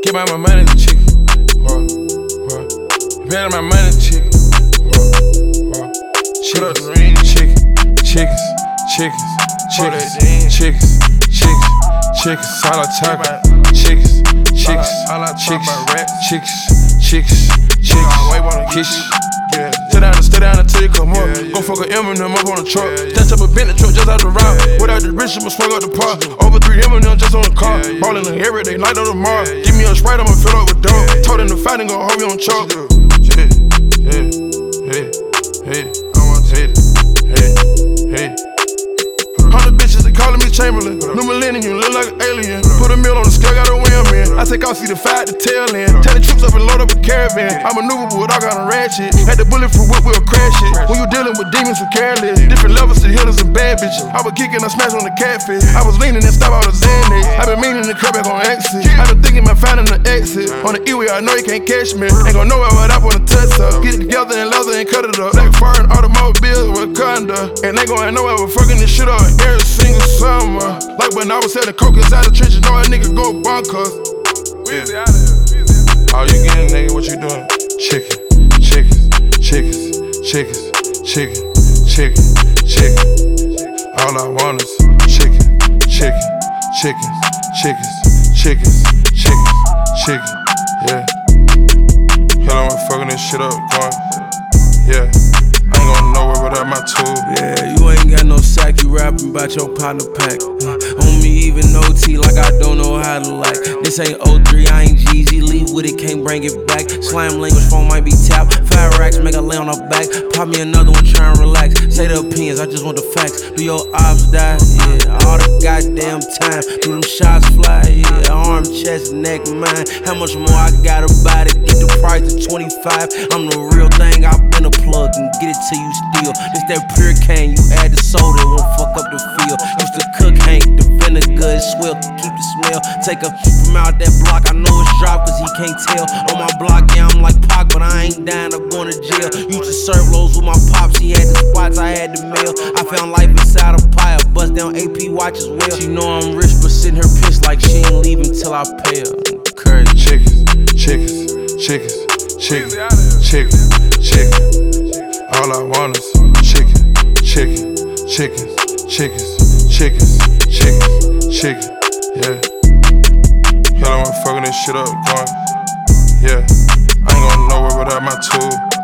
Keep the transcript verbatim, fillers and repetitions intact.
Keep out my money, chicken. Whoa, whoa. Better my money, chicken. Whoa, whoa. Chickens, chicken, chickens, chickens, chickens, chickens, chickens, chickens, all I talk about. Chickens, chickens, chickens, chickens, chickens, chickens, chickens. Sit down and stay down until you come up. Go fuck a Eminem up on the truck. Touch up a Bentley truck just out the route. Without the rich, I'ma swing up the park. Over three Eminem just on the car. Ballin' in every day, night on the Mars. Give me a Sprite, I'ma fill up with dope. Told him to fight and gon' hold me on chalk. Yeah, yeah, yeah, yeah. I want to hate it. Hey, hey. Hundred bitches, they calling me Chamberlain. New millennium, you look like an alien. Put a meal on the scale, got a wham in. I take off, see the fight, the tail end. Tell the troops up and load up a caravan. I maneuver with all kind of ratchet. Had the bullet for whip, we'll crash it. When you dealing with demons who careless, different levels to hitters and bad bitches. I was kicking, I smashed on the catfish. I was leaning and stop out the Xanax. I been meaning to cut back on exit. I been thinking about finding an exit. On the E-way, I know you can't catch me. Ain't gon' know what I wanna touch up. Get it together and leather and cut it up. Black foreign automobiles with Conda. And they gon' know I was fucking this shit up every single summer. Like when I was selling coke inside the trenches, know that nigga go bonkers. Yeah. All you getting, nigga, what you doing? Chicken, chickens, chickens, chickens, chicken, chicken, chicken. All I want is chicken, chicken, chickens, chickens, chickens, chickens, chicken. Yeah. Hell, I'm fucking this shit up, going. Yeah. I ain't gonna nowhere without my tool. Yeah, you ain't got no sack, you rapping about your partner pack. Uh, on me, even O T, like I don't know how to like. This ain't O three, I ain't Jeezy. Leave with it, can't bring it back. Slam language, phone might be tapped. Five racks, make her lay on her back. Pop me another one, try and relax. Say the opinions, I just want the facts. Do your ops die? Yeah, all the goddamn time. Do them shots fly? Yeah, arm, chest, neck, mine. How much more I gotta buy to get the price to twenty-five? I'm the real thing, I've been a plug and get it till you steal. This that pure cane, you add the soda, it won't fuck up the feel. Used to cook Hank, the vinegar, it's swell, keep the smell. Take her from out that block, I know it's drop cause he can't tell. On my block, yeah, I'm like Pac, but I ain't dying up going to jail. Used to serve lows with my pops, he had the spots, I had the mail. I found life inside a pile, bust down A P watch as well. She know I'm rich, but sitting her pissed like she ain't leaving till I pay her. Crazy. Chickens, chickens, chickens, chickens, chickens, chickens. All I want is chicken, chicken, chickens, chickens, chickens, chickens, chicken. Yeah. Hell, I'm fucking this shit up, going. Yeah. I ain't gonna nowhere without my tool.